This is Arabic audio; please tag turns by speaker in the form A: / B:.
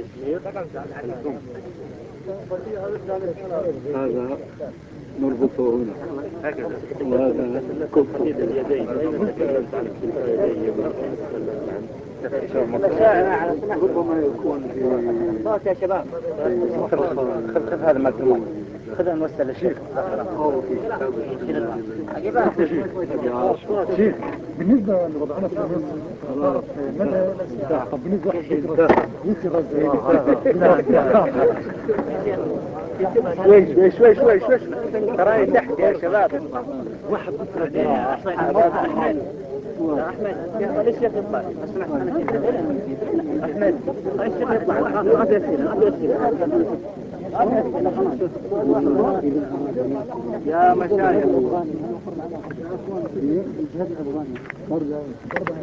A: هذا نربطه هنا وهذا كفر اليدين. ربما يكون
B: صوت يا شباب. خذ هذا مكتوب، خذ الموسى للشيخ.
C: شيخ بالنسبة لوضعنا في الأمام ماذا طب بالنسبة
B: شوي ترى تحت يا شباب.
C: واحد
B: أحمد ليش يطلع؟ أحمد ليش يطلع؟ يا مشايخ